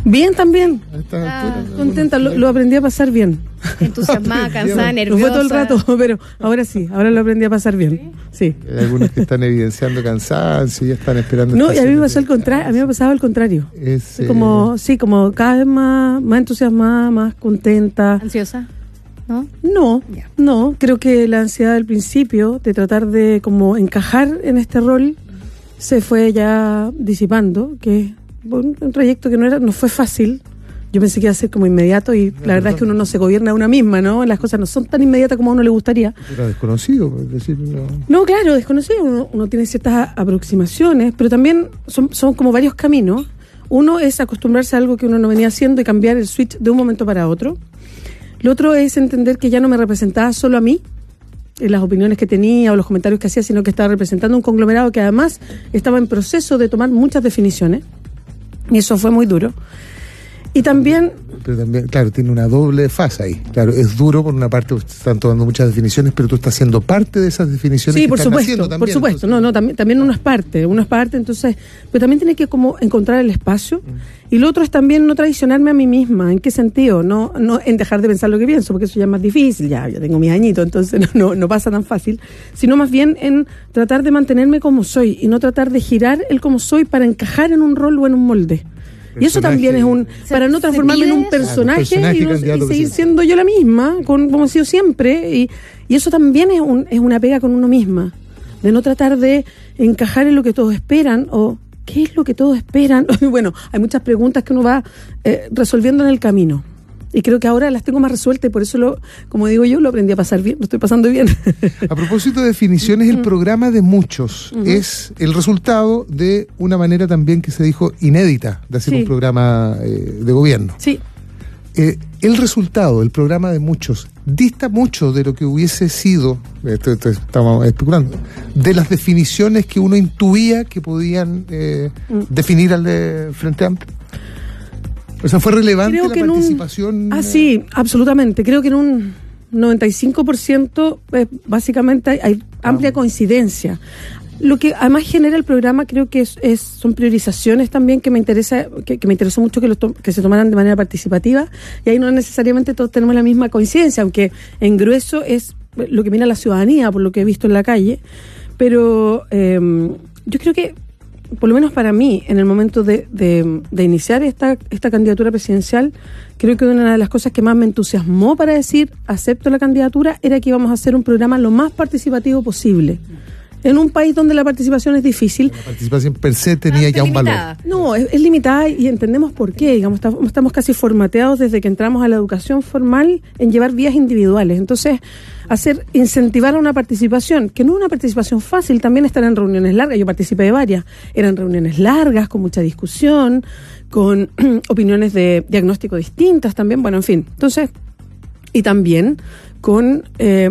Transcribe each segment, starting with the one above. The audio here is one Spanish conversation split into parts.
Bien también. Altura, Contenta, lo aprendí a pasar bien. Entusiasmada, cansada, No nerviosa. fue todo el rato, pero ahora sí, ahora lo aprendí a pasar bien. Sí. Hay algunos que están evidenciando cansancio y ya están esperando. No, y a mí me pasó al contrario, a mí me pasaba al contrario. Como cada vez más entusiasmada, más contenta. ¿Ansiosa? ¿No? No, creo que la ansiedad del principio de tratar de como encajar en este rol se fue ya disipando, que un trayecto que no fue fácil. Yo pensé que iba a ser como inmediato y la verdad es que uno no se gobierna a una misma, ¿no? Las cosas no son tan inmediatas como a uno le gustaría. Era desconocido, es decir, No, claro, desconocido. Uno tiene ciertas aproximaciones, pero también son como varios caminos. Uno es acostumbrarse a algo que uno no venía haciendo y cambiar el switch de un momento para otro. Lo otro es entender que ya no me representaba solo a mí, en las opiniones que tenía o los comentarios que hacía, sino que estaba representando un conglomerado que además estaba en proceso de tomar muchas definiciones. Y eso fue muy duro. Y también... Pero también, claro, tiene una doble fase ahí. Claro, es duro, por una parte están tomando muchas definiciones, pero tú estás siendo parte de esas definiciones. Sí, que por están supuesto, haciendo también, por supuesto. entonces... También uno es parte, entonces, pero también tiene que como encontrar el espacio. Y lo otro es también no traicionarme a mí misma. ¿En qué sentido? No en dejar de pensar lo que pienso, porque eso ya es más difícil, ya tengo mis añitos, entonces no pasa tan fácil, sino más bien en tratar de mantenerme como soy y no tratar de girar el como soy para encajar en un rol o en un molde. Y eso también es para no transformarme en un personaje y seguir siendo yo la misma, como he sido siempre. Y eso también es una pega con uno misma, de no tratar de encajar en lo que todos esperan o qué es lo que todos esperan. Bueno, hay muchas preguntas que uno va resolviendo en el camino. Y creo que ahora las tengo más resueltas y por eso, como digo yo, lo aprendí a pasar bien, lo estoy pasando bien. A propósito de definiciones, el programa de muchos es el resultado de una manera también que se dijo inédita de hacer un programa de gobierno. Sí. El resultado, el programa de muchos, dista mucho de lo que hubiese sido, esto estamos especulando, de las definiciones que uno intuía que podían definir al de Frente Amplio. O sea, ¿fue relevante la participación? Sí, absolutamente. Creo que en un 95% básicamente hay amplia coincidencia. Lo que además genera el programa creo que son priorizaciones también que me interesa, que me interesó mucho que se tomaran de manera participativa, y ahí no necesariamente todos tenemos la misma coincidencia, aunque en grueso es lo que mira la ciudadanía, por lo que he visto en la calle. Pero yo creo que por lo menos para mí, en el momento de iniciar esta candidatura presidencial, creo que una de las cosas que más me entusiasmó para decir acepto la candidatura era que íbamos a hacer un programa lo más participativo posible. En un país donde la participación es difícil. La participación per se tenía ya un valor. No, es limitada y entendemos por qué. Digamos, estamos casi formateados desde que entramos a la educación formal en llevar vías individuales. Entonces, incentivar a una participación, que no es una participación fácil, también estar en reuniones largas. Yo participé de varias. Eran reuniones largas, con mucha discusión, con opiniones de diagnóstico distintas también. Bueno, en fin. Entonces, y también con...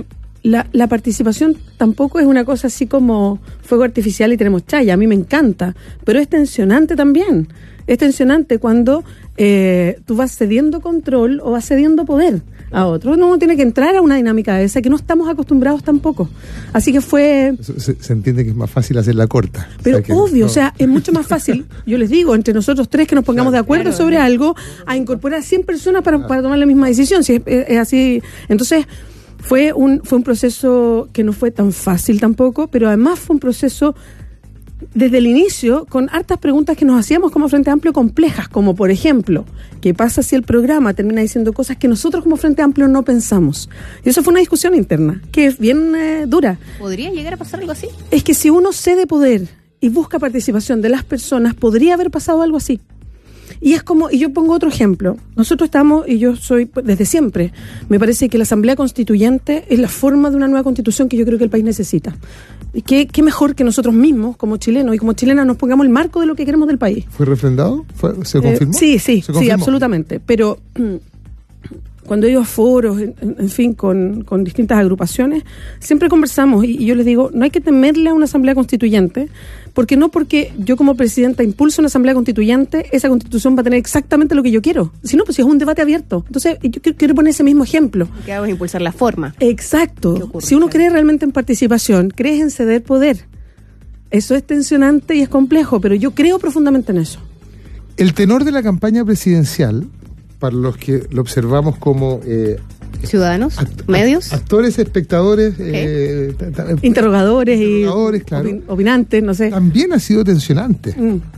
La participación tampoco es una cosa así como fuego artificial y tenemos chaya. A mí me encanta, pero es tensionante también. Es tensionante cuando tú vas cediendo control o vas cediendo poder a otro. Uno tiene que entrar a una dinámica de esa que no estamos acostumbrados tampoco. Así que fue... Se entiende que es más fácil hacerla corta. Pero obvio, es mucho más fácil, yo les digo, entre nosotros tres que nos pongamos de acuerdo sobre algo, a incorporar 100 personas para tomar la misma decisión. Si es así, entonces... Fue un proceso que no fue tan fácil tampoco, pero además fue un proceso desde el inicio con hartas preguntas que nos hacíamos como Frente Amplio complejas, como por ejemplo, ¿qué pasa si el programa termina diciendo cosas que nosotros como Frente Amplio no pensamos? Y eso fue una discusión interna, que es bien dura. ¿Podría llegar a pasar algo así? Es que si uno cede poder y busca participación de las personas, podría haber pasado algo así. Y es como, y yo pongo otro ejemplo. Nosotros estamos, y yo soy desde siempre, me parece que la Asamblea Constituyente es la forma de una nueva constitución que yo creo que el país necesita. Y qué mejor que nosotros mismos, como chilenos y como chilenas, nos pongamos el marco de lo que queremos del país. ¿Fue refrendado? ¿Se confirmó? Sí, absolutamente. Pero cuando he ido a foros, en fin, con distintas agrupaciones, siempre conversamos y yo les digo, no hay que temerle a una Asamblea Constituyente, porque yo como presidenta impulso una Asamblea Constituyente, esa Constitución va a tener exactamente lo que yo quiero. Si no, pues es un debate abierto. Entonces, yo quiero poner ese mismo ejemplo. Que hago es impulsar la forma. Exacto. Si uno cree realmente en participación, crees en ceder poder. Eso es tensionante y es complejo, pero yo creo profundamente en eso. El tenor de la campaña presidencial, para los que lo observamos como ciudadanos, medios, actores, espectadores, interrogadores y claro, opinantes, no sé. También ha sido tensionante.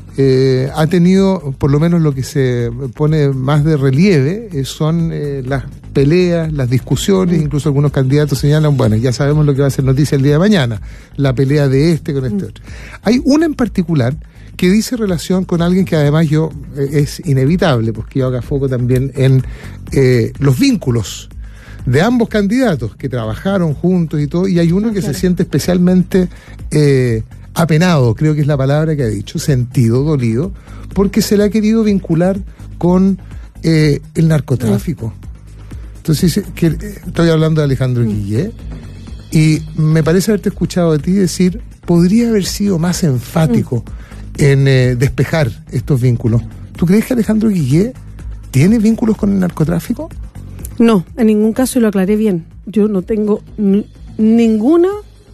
Ha tenido, por lo menos lo que se pone más de relieve, son las peleas, las discusiones, incluso algunos candidatos señalan, bueno, ya sabemos lo que va a ser noticia el día de mañana, la pelea de este con este otro. Hay una en particular que dice relación con alguien que además es inevitable, porque yo haga foco también en los vínculos de ambos candidatos que trabajaron juntos y todo, y hay uno que se siente especialmente apenado, creo que es la palabra que ha dicho, sentido, dolido, porque se le ha querido vincular con el narcotráfico. Entonces, estoy hablando de Alejandro Guillé, y me parece haberte escuchado de ti decir, podría haber sido más enfático en despejar estos vínculos. ¿Tú crees que Alejandro Guillé tiene vínculos con el narcotráfico? No, en ningún caso, y lo aclaré bien. Yo no tengo ninguna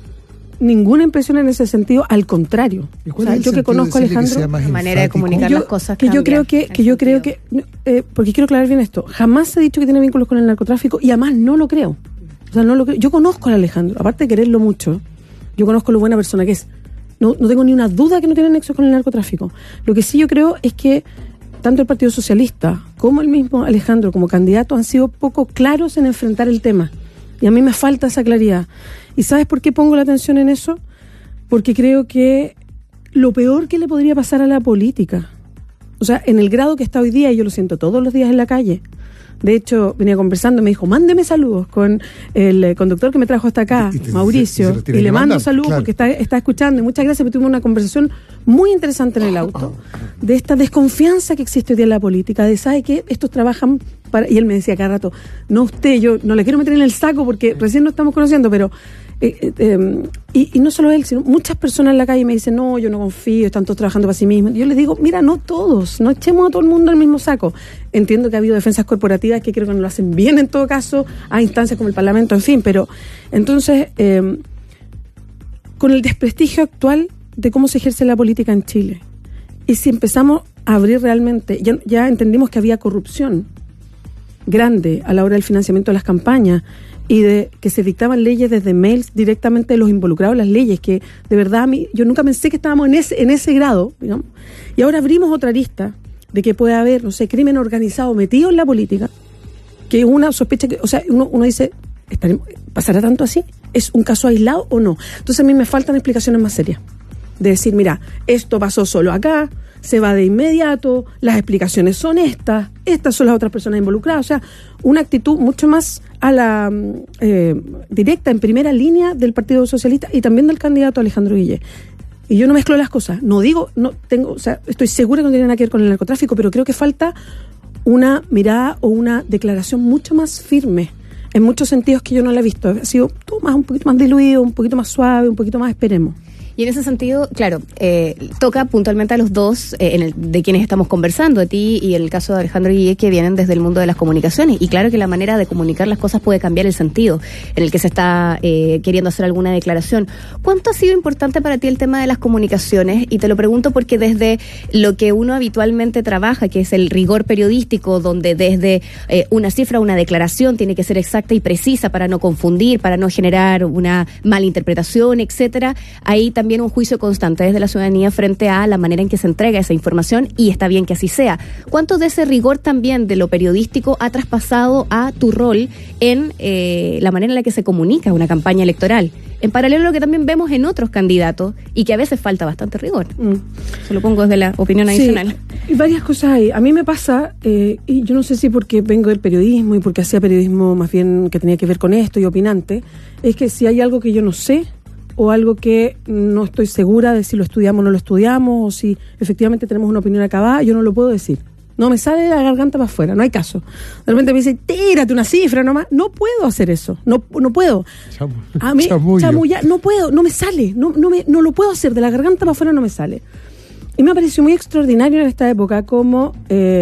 impresión en ese sentido, al contrario. O sea, yo que conozco a Alejandro, la manera de comunicar las cosas cambia. Yo creo que porque quiero aclarar bien esto, jamás he dicho que tiene vínculos con el narcotráfico y además no lo creo. O sea, no lo creo. Yo conozco a Alejandro, aparte de quererlo mucho, yo conozco lo buena persona que es. No tengo ni una duda que no tiene nexo con el narcotráfico. Lo que sí yo creo es que tanto el Partido Socialista como el mismo Alejandro como candidato han sido poco claros en enfrentar el tema. Y a mí me falta esa claridad. ¿Y sabes por qué pongo la atención en eso? Porque creo que lo peor que le podría pasar a la política, o sea, en el grado que está hoy día, y yo lo siento todos los días en la calle. De hecho, venía conversando y me dijo, mándeme saludos con el conductor que me trajo hasta acá, Mauricio, y le mando saludos, claro, porque está escuchando, y muchas gracias, porque tuvimos una conversación muy interesante en el auto, de esta desconfianza que existe hoy día en la política, de, ¿sabe qué? Estos trabajan para... Y él me decía cada rato, no usted, yo no le quiero meter en el saco porque recién nos estamos conociendo, pero... y no solo él, sino muchas personas en la calle me dicen, no, yo no confío, están todos trabajando para sí mismos. Yo les digo, mira, no todos, no echemos a todo el mundo al mismo saco. Entiendo que ha habido defensas corporativas que creo que no lo hacen bien en todo caso, a instancias como el Parlamento, en fin, pero entonces, con el desprestigio actual de cómo se ejerce la política en Chile, y si empezamos a abrir realmente, ya entendimos que había corrupción grande a la hora del financiamiento de las campañas, y de que se dictaban leyes desde mails directamente de los involucrados en las leyes, que de verdad yo nunca pensé que estábamos en ese grado, digamos. Y ahora abrimos otra lista de que puede haber, no sé, crimen organizado metido en la política, que es una sospecha que, o sea, uno dice, ¿pasará tanto así? ¿Es un caso aislado o no? Entonces a mí me faltan explicaciones más serias. De decir, mira, esto pasó solo acá, se va de inmediato, las explicaciones son estas son las otras personas involucradas, o sea, una actitud mucho más a la directa, en primera línea del Partido Socialista y también del candidato Alejandro Guillé. Y yo no mezclo las cosas, o sea, estoy segura que no tiene nada que ver con el narcotráfico, pero creo que falta una mirada o una declaración mucho más firme, en muchos sentidos que yo no la he visto. Ha sido todo un poquito más diluido, un poquito más suave, un poquito más esperemos. Y en ese sentido, claro, toca puntualmente a los dos de quienes estamos conversando, a ti y el caso de Alejandro Guillé, que vienen desde el mundo de las comunicaciones. Y claro que la manera de comunicar las cosas puede cambiar el sentido en el que se está queriendo hacer alguna declaración. ¿Cuánto ha sido importante para ti el tema de las comunicaciones? Y te lo pregunto porque desde lo que uno habitualmente trabaja, que es el rigor periodístico, donde desde una cifra, una declaración tiene que ser exacta y precisa para no confundir, para no generar una malinterpretación, etcétera, ahí también un juicio constante desde la ciudadanía frente a la manera en que se entrega esa información, y está bien que así sea. ¿Cuánto de ese rigor también de lo periodístico ha traspasado a tu rol en la manera en la que se comunica una campaña electoral? En paralelo a lo que también vemos en otros candidatos y que a veces falta bastante rigor. Se lo pongo desde la opinión adicional. Sí, varias cosas hay. A mí me pasa, y yo no sé si porque vengo del periodismo y porque hacía periodismo más bien que tenía que ver con esto y opinante, es que si hay algo que yo no sé, o algo que no estoy segura de si lo estudiamos o no lo estudiamos, o si efectivamente tenemos una opinión acabada, yo no lo puedo decir. No me sale de la garganta para afuera, no hay caso. De repente me dice, tírate una cifra nomás. No puedo hacer eso, no puedo. A mí, chamullar, no puedo, no me sale, no lo puedo hacer, de la garganta para afuera no me sale. Y me ha parecido muy extraordinario en esta época como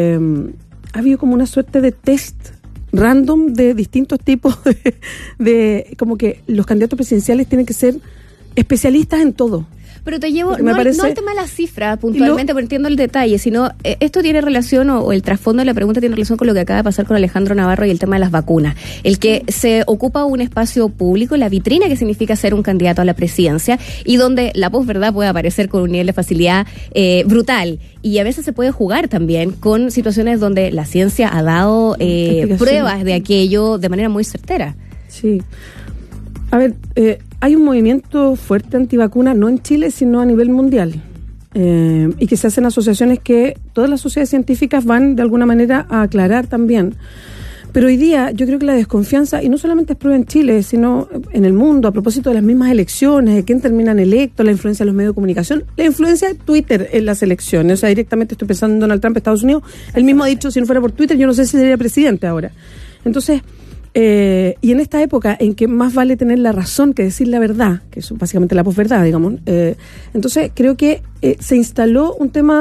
ha habido como una suerte de test random de distintos tipos de como que los candidatos presidenciales tienen que ser especialistas en todo. Pero te llevo, no al tema de la cifra puntualmente, porque entiendo el detalle, sino esto tiene relación, o el trasfondo de la pregunta tiene relación con lo que acaba de pasar con Alejandro Navarro y el tema de las vacunas. El que se ocupa un espacio público, la vitrina que significa ser un candidato a la presidencia, y donde la posverdad puede aparecer con un nivel de facilidad brutal. Y a veces se puede jugar también con situaciones donde la ciencia ha dado pruebas de aquello de manera muy certera. Sí. A ver, hay un movimiento fuerte antivacuna, no en Chile, sino a nivel mundial. Y que se hacen asociaciones que todas las sociedades científicas van de alguna manera a aclarar también. Pero hoy día yo creo que la desconfianza, y no solamente es prueba en Chile, sino en el mundo, a propósito de las mismas elecciones, de quién terminan electos, la influencia de los medios de comunicación, la influencia de Twitter en las elecciones. O sea, directamente estoy pensando en Donald Trump, Estados Unidos. Él mismo ha dicho, si no fuera por Twitter, yo no sé si sería presidente ahora. Entonces, y en esta época en que más vale tener la razón que decir la verdad, que es básicamente la posverdad, digamos, entonces creo que se instaló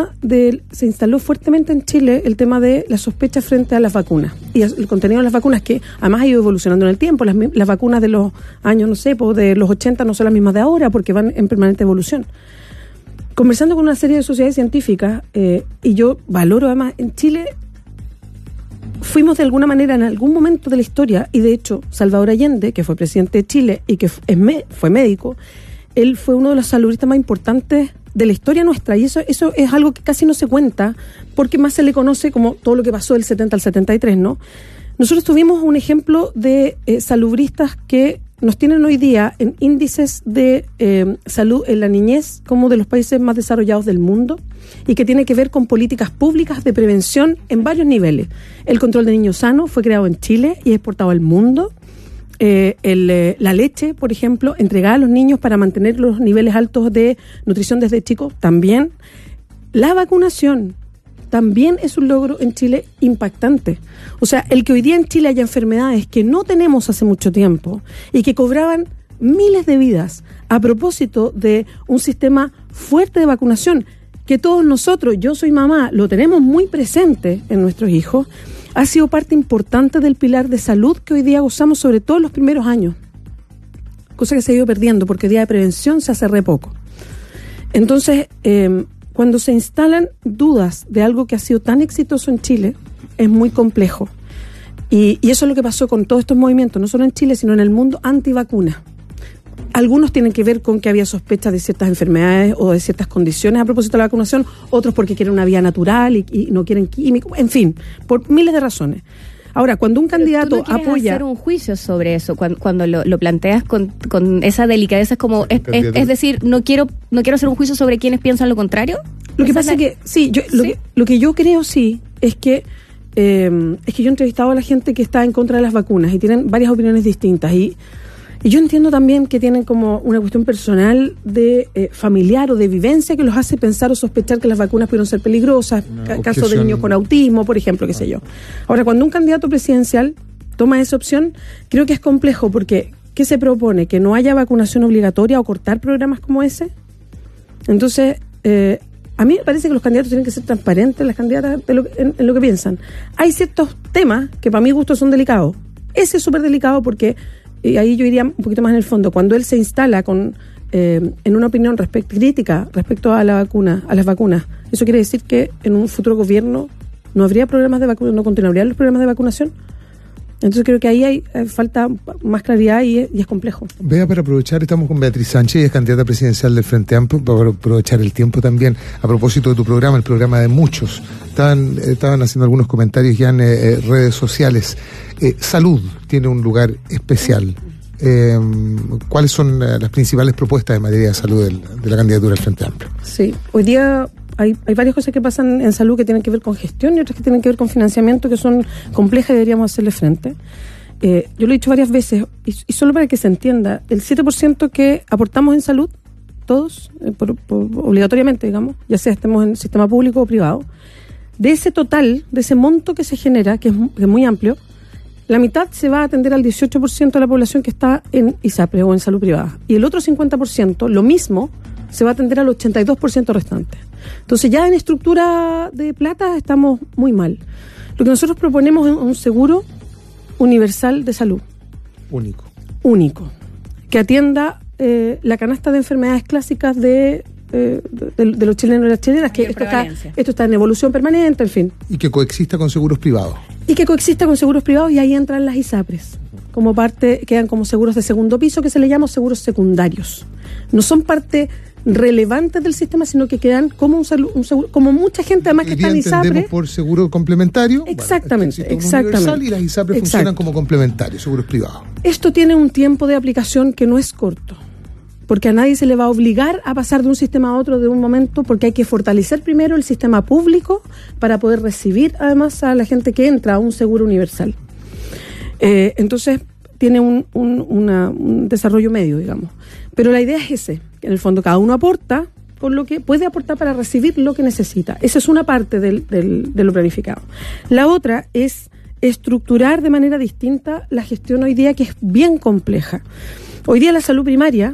fuertemente en Chile el tema de la sospecha frente a las vacunas y el contenido de las vacunas, que además ha ido evolucionando en el tiempo. Las vacunas de los años, no sé, de los 80 no son las mismas de ahora, porque van en permanente evolución. Conversando con una serie de sociedades científicas, y yo valoro además, en Chile fuimos de alguna manera en algún momento de la historia, y de hecho Salvador Allende, que fue presidente de Chile y que fue médico, él fue uno de los saludistas más importantes de la historia nuestra, y eso es algo que casi no se cuenta, porque más se le conoce como todo lo que pasó del 70 al 73, ¿no? Nosotros tuvimos un ejemplo de salubristas que nos tienen hoy día en índices de salud en la niñez como de los países más desarrollados del mundo, y que tiene que ver con políticas públicas de prevención en varios niveles. El control de niños sanos fue creado en Chile y exportado al mundo. La leche, por ejemplo, entregada a los niños para mantener los niveles altos de nutrición desde chicos, también. La vacunación también es un logro en Chile impactante. O sea, el que hoy día en Chile haya enfermedades que no tenemos hace mucho tiempo y que cobraban miles de vidas a propósito de un sistema fuerte de vacunación, que todos nosotros, yo soy mamá, lo tenemos muy presente en nuestros hijos, ha sido parte importante del pilar de salud que hoy día gozamos, sobre todo en los primeros años. Cosa que se ha ido perdiendo, porque hoy día de prevención se hace re poco. Entonces, cuando se instalan dudas de algo que ha sido tan exitoso en Chile, es muy complejo. Y eso es lo que pasó con todos estos movimientos, no solo en Chile, sino en el mundo antivacuna. Algunos tienen que ver con que había sospechas de ciertas enfermedades o de ciertas condiciones a propósito de la vacunación, otros porque quieren una vía natural y no quieren químicos, en fin, por miles de razones. Ahora, cuando un candidato apoya... hacer un juicio sobre eso, cuando lo planteas con esa delicadeza, es como, es decir, no quiero hacer un juicio sobre quienes piensan lo contrario. Lo que pasa es que, sí, lo que yo creo sí, es que yo he entrevistado a la gente que está en contra de las vacunas y tienen varias opiniones distintas, y yo entiendo también que tienen como una cuestión personal de familiar o de vivencia que los hace pensar o sospechar que las vacunas pudieron ser peligrosas, casos de niños con autismo, por ejemplo, qué sé yo. Ahora, cuando un candidato presidencial toma esa opción, creo que es complejo, porque ¿qué se propone? ¿Que no haya vacunación obligatoria o cortar programas como ese? Entonces, a mí me parece que los candidatos tienen que ser transparentes, las candidatas, en lo que piensan. Hay ciertos temas que para mi gusto son delicados. Ese es súper delicado porque... Y ahí yo iría un poquito más en el fondo. Cuando él se instala en una opinión crítica respecto a las vacunas, eso quiere decir que en un futuro gobierno no habría programas de vacunación, no continuarían los programas de vacunación. Entonces creo que ahí hay falta más claridad y es complejo. Vea, para aprovechar, estamos con Beatriz Sánchez, es candidata presidencial del Frente Amplio, para aprovechar el tiempo también, a propósito de tu programa, el programa de muchos. Estaban haciendo algunos comentarios ya en redes sociales. Salud tiene un lugar especial. ¿Cuáles son las principales propuestas en materia de salud de la candidatura del Frente Amplio? Sí, hoy día hay varias cosas que pasan en salud que tienen que ver con gestión y otras que tienen que ver con financiamiento, que son complejas y deberíamos hacerle frente. Yo lo he dicho varias veces, y solo para que se entienda, el 7% que aportamos en salud, todos, obligatoriamente, digamos, ya sea estemos en sistema público o privado, de ese total, de ese monto que se genera, que es muy amplio, la mitad se va a atender al 18% de la población que está en ISAPRE o en salud privada. Y el otro 50%, lo mismo, se va a atender al 82% restante. Entonces ya en estructura de plata estamos muy mal. Lo que nosotros proponemos es un seguro universal de salud. Único. Que atienda la canasta de enfermedades clásicas de los chilenos y las chilenas, que esto está en evolución permanente, en fin. Y que coexista con seguros privados. Y ahí entran las ISAPRES. Como parte, quedan como seguros de segundo piso, que se le llama seguros secundarios. No son parte relevante del sistema, sino que quedan como un seguro, como mucha gente además que está en ISAPRE. Por seguro complementario. Exactamente, bueno, exactamente. Y las ISAPRE funcionan como complementarios, seguros privados. Esto tiene un tiempo de aplicación que no es corto, porque a nadie se le va a obligar a pasar de un sistema a otro de un momento, porque hay que fortalecer primero el sistema público para poder recibir además a la gente que entra a un seguro universal. Entonces tiene un desarrollo medio, digamos. Pero la idea es ese, que en el fondo cada uno aporta con lo que puede aportar para recibir lo que necesita. Esa es una parte de lo planificado. La otra es estructurar de manera distinta la gestión hoy día, que es bien compleja. Hoy día la salud primaria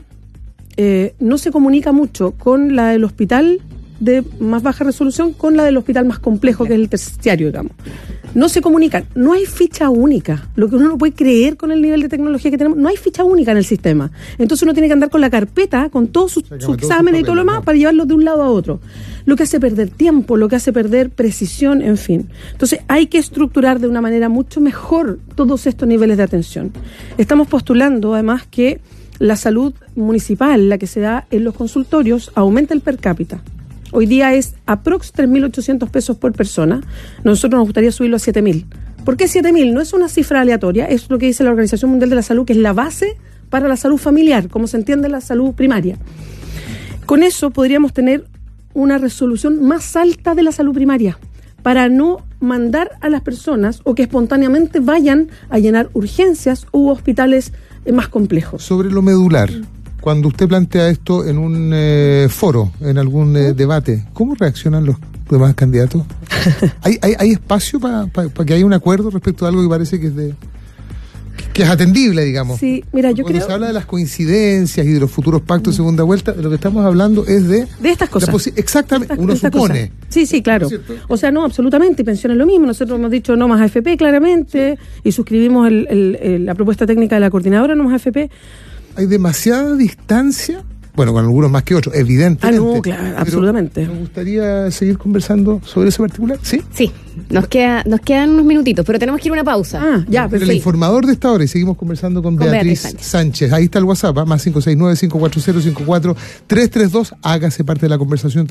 no se comunica mucho con la del hospital de más baja resolución con la del hospital más complejo, que es el terciario, digamos. No se comunican, no hay ficha única. Lo que uno no puede creer con el nivel de tecnología que tenemos, no hay ficha única en el sistema. Entonces uno tiene que andar con la carpeta, con todos sus exámenes y todo lo demás, para llevarlos de un lado a otro. Lo que hace perder tiempo, lo que hace perder precisión, en fin. Entonces hay que estructurar de una manera mucho mejor todos estos niveles de atención. Estamos postulando además que la salud municipal, la que se da en los consultorios, aumenta el per cápita. Hoy día es aprox 3.800 pesos por persona. Nosotros nos gustaría subirlo a 7.000. ¿Por qué 7.000? No es una cifra aleatoria, es lo que dice la Organización Mundial de la Salud, que es la base para la salud familiar, como se entiende la salud primaria. Con eso podríamos tener una resolución más alta de la salud primaria, para no mandar a las personas o que espontáneamente vayan a llenar urgencias u hospitales más complejos. Sobre lo medular, cuando usted plantea esto en un foro, en algún debate, ¿cómo reaccionan los demás candidatos? ¿Hay espacio para que haya un acuerdo respecto a algo que parece que es atendible, digamos? Sí, mira, yo creo... Cuando se habla de las coincidencias y de los futuros pactos de segunda vuelta, de lo que estamos hablando es de estas cosas. Exactamente, uno supone. Sí, claro. O sea, no, absolutamente, y pensiones lo mismo. Nosotros hemos dicho no más AFP, claramente, y suscribimos la propuesta técnica de la coordinadora no más AFP. Hay demasiada distancia, bueno, con algunos más que otros, evidentemente. No, claro, absolutamente. Me gustaría seguir conversando sobre ese particular, ¿sí? Sí, nos quedan unos minutitos, pero tenemos que ir a una pausa. Ya, pero el informador de esta hora, y seguimos conversando con Beatriz Sánchez. Ahí está el WhatsApp, más 569-540-54332. Hágase parte de la conversación.